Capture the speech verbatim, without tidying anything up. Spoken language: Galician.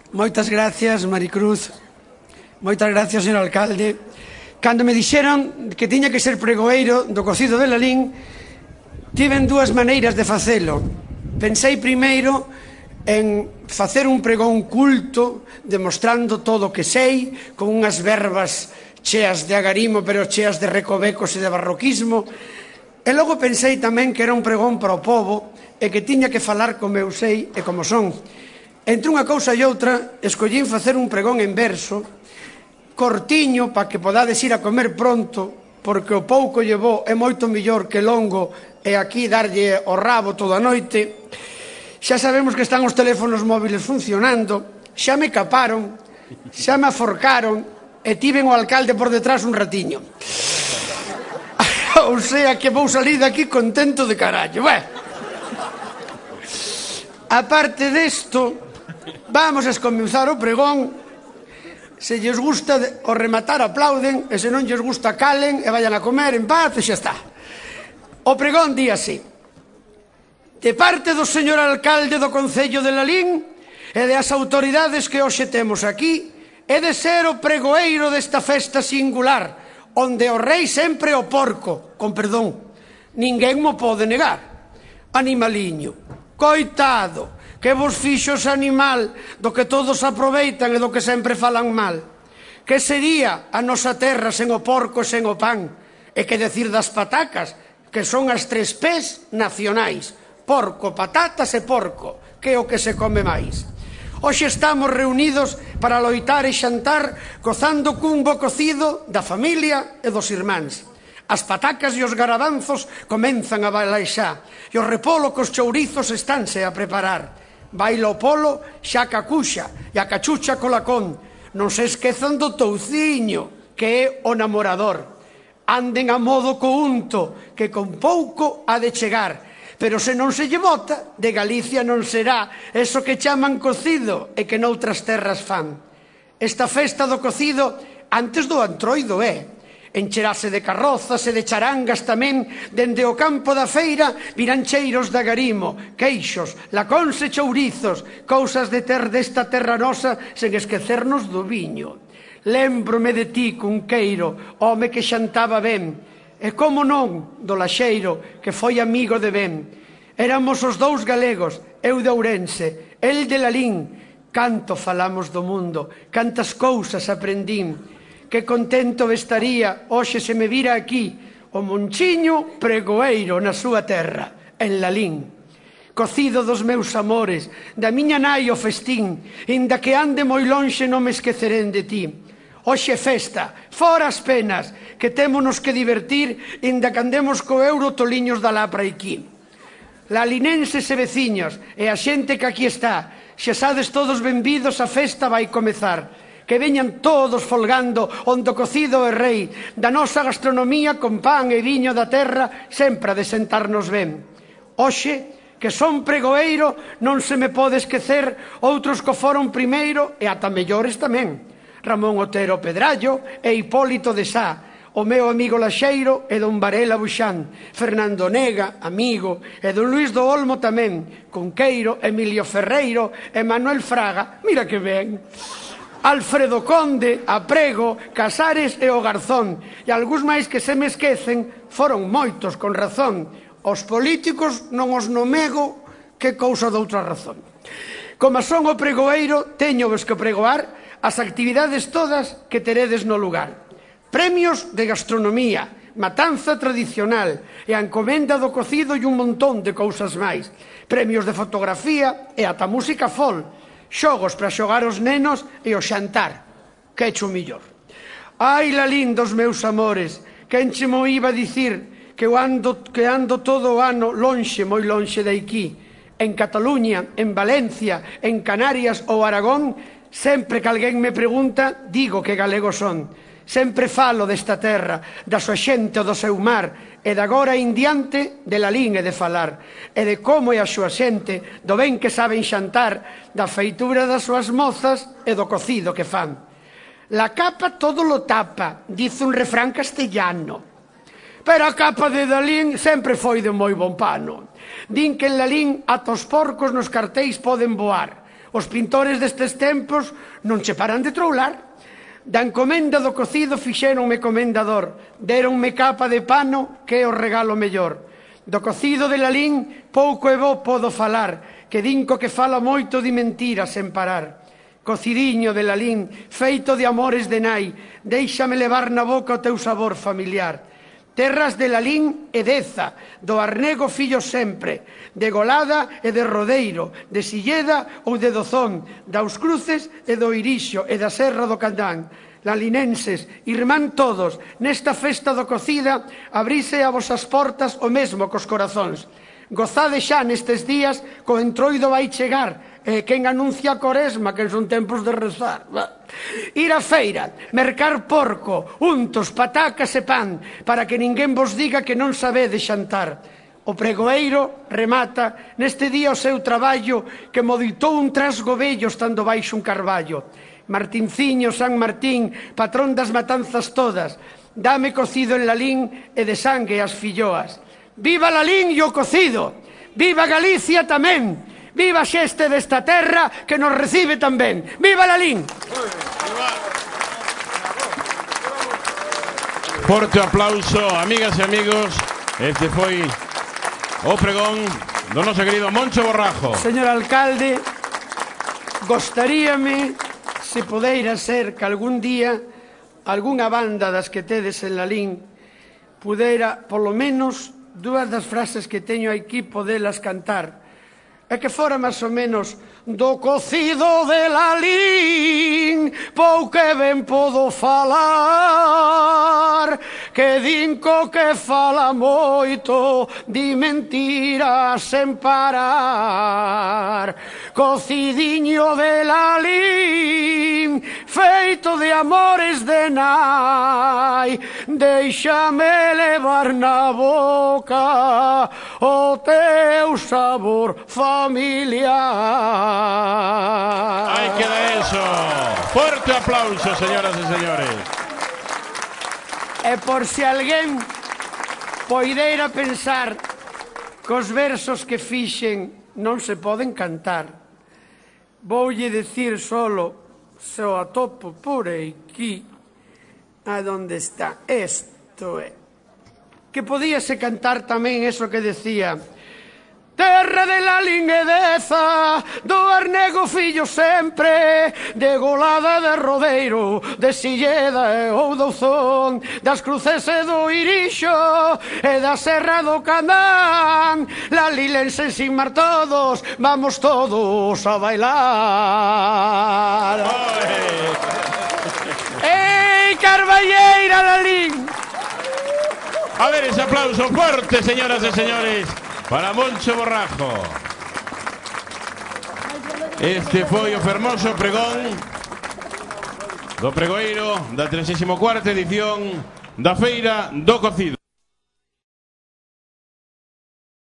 Moitas gracias, Maricruz. Moitas gracias, señor alcalde. Cando me dixeron que tiña que ser pregoeiro do cocido de Lalín, tiven dúas maneiras de facelo. Pensei primeiro en facer un pregón culto, demostrando todo o que sei, con unhas verbas cheas de agarimo, pero cheas de recovecos e de barroquismo. E logo pensei tamén que era un pregón para o povo e que tiña que falar como eu sei e como son. Entre unha cousa e outra, escollín facer un pregón en verso, cortiño, para que podades ir a comer pronto, porque o pouco llevou é moito mellor que longo e aquí darlle o rabo toda a noite. Xa sabemos que están os teléfonos móviles funcionando, xa me caparon, xa me aforcaron e tiven o alcalde por detrás un ratiño. O sea que vou salir daqui contento de carallo. Bueno, aparte desto, vamos a comenzar o pregón. Se lles gusta o rematar, aplauden, e se non lles gusta, calen e vayan a comer en paz e xa está. O pregón di así: de parte do señor alcalde do Concello de Lalín e das autoridades que hoxe temos aquí, é de ser o pregoeiro desta festa singular, onde o rei sempre o porco, con perdón, ninguén mo pode negar. Animaliño, coitado, que vos fixo ese animal do que todos aproveitan e do que sempre falan mal. Que sería a nosa terra sen o porco e sen o pan? E que decir das patacas, que son as tres P's nacionais: porco, patatas e porco, que é o que se come máis. Hoxe estamos reunidos para loitar e xantar gozando cun bo cocido da familia e dos irmáns. As patacas e os garabanzos comenzan a bailar xa, e o repolo cos chourizos estánse a preparar. Baila o polo xa ca cuxa e a cachucha co lacón. Non se esquezan do touciño, que é o namorador. Anden a modo co unto, que con pouco ha de chegar. Pero se non se lle bota, de Galicia non será eso que chaman cocido e que noutras terras fan. Esta festa do cocido antes do antroido é. Encherase de carrozas e de charangas tamén, dende o campo da feira virán cheiros de agarimo, queixos, lacóns e chourizos, cousas de ter desta terra nosa, sen esquecernos do viño. Lémbrome de ti, Cunqueiro, home que xantaba ben, e como non, do Laxeiro, que foi amigo de ben. Éramos os dous galegos, eu de Ourense, el de Lalín. Canto falamos do mundo, cantas cousas aprendín. Que contento estaría hoxe se me vira aquí o Monchiño pregoeiro na súa terra, en Lalín. Cocido dos meus amores, da miña nai o festín, inda que ande moi lonxe non me esquecerén de ti. Hoxe festa, fora as penas, que témonos que divertir, inda que andemos co euro toliños da lapra aquí. Lalinenses e veciños, e a xente que aquí está, xa sades todos benvidos, a festa vai comezar. Que veñan todos folgando onde o cocido é rei, da nosa gastronomía con pan e viño da terra, sempre a de sentarnos ben. Hoxe, que son pregoeiro, non se me pode esquecer outros que foron primeiro e ata mellores tamén. Ramón Otero Pedrallo e Hipólito de Sá, o meu amigo Laxeiro e don Varela Buxán, Fernando Nega, amigo, e don Luís do Olmo tamén, Cunqueiro, Emilio Ferreiro e Manuel Fraga, mira que ben. Alfredo Conde, Aprego, Casares e o Garzón, e algúns máis que se me esquecen, foron moitos, con razón. Os políticos non os nomego, que cousa doutra razón. Como son o pregoeiro, teño vos que pregoar as actividades todas que teredes no lugar. Premios de gastronomía, matanza tradicional e a encomenda do cocido e un montón de cousas máis. Premios de fotografía e ata música folk. Xogos para xogar os nenos e o xantar, que echo millor. Ai, Lalín dos meus amores, quen che mo iba a dicir que ando, que ando todo o ano lonxe, moi lonxe de aquí. En Cataluña, en Valencia, en Canarias ou Aragón, sempre que alguén me pregunta, digo que galego son. Sempre falo desta terra, da súa xente o do seu mar, e de agora en diante de Lalín e de falar, e de como é a súa xente, do ben que saben xantar, da feitura das súas mozas e do cocido que fan. La capa todo lo tapa, dice un refrán castellano. Pero a capa de Lalín sempre foi de moi bon pano. Din que en Lalín ata os porcos nos cartéis poden voar. Os pintores destes tempos non che paran de troular. Da encomenda do cocido fixéronme comendador, deronme capa de pano que é o regalo mellor. Do cocido de Lalín pouco e bo podo falar, que dinco que fala moito de mentira sen parar. Cocidiño de Lalín, feito de amores de nai, déixame levar na boca o teu sabor familiar. Terras de Lalín e Deza, do Arnego fillo sempre, de Golada e de Rodeiro, de Silleda ou de Dozón, daos Cruces e do Irixo e da Serra do Candán. Lalinenses, irmán todos, nesta festa do cocida, abrise a vosas portas o mesmo cos corazóns. Gozade xa nestes días, co entroido vai chegar, e quen anuncia a Coresma, que son tempos de rezar. Ir á feira, mercar porco, untos, patacas e pan, para que ninguén vos diga que non sabede xantar. O pregoeiro remata neste día o seu traballo, que mo ditou un trasgo vello estando baixo un carballo. Martinciño, San Martín, patrón das matanzas todas, dame cocido en Lalín e de sangue as filloas. Viva Lalín e o cocido, viva Galicia tamén, viva xeste desta terra que nos recibe tamén. Viva Lalín! Forte aplauso, amigas e amigos. Este foi o pregón do noso querido Moncho Borrajo. Señor alcalde, gostaríame se podeira ser que algún día algunha banda das que tedes en Lalín pudera, polo menos, dúas das frases que teño aquí podelas cantar, e que fora máis ou menos do cocido de Lalín pouco e ben podo falar, que dinco que fala moito di mentira sen parar. Cocidiño de Lalín feito de amores de nai, déixame levar na boca o teu sabor familiar. Ahí queda eso. Fuerte aplauso, señoras y señores. E por se alguén poideira pensar que os versos que fixen non se poden cantar, voulle decir solo, se o atopo por aquí, a donde está, esto é, que podíase cantar tamén eso que decía: terra de Lalín e Deza, do Arnego fillo sempre, de Golada de Rodeiro, de Silleda e ou Douzón, das Cruces e do Irixo e da Serra do Candán. Lalilenses sin mar todos, vamos todos a bailar. Ei, Carballeira, Lalín! A ver ese aplauso fuerte, señoras y señores, para Moncho Borrajo. Este foi o fermoso pregón do pregoeiro da trigésima cuarta edición da Feira do Cocido.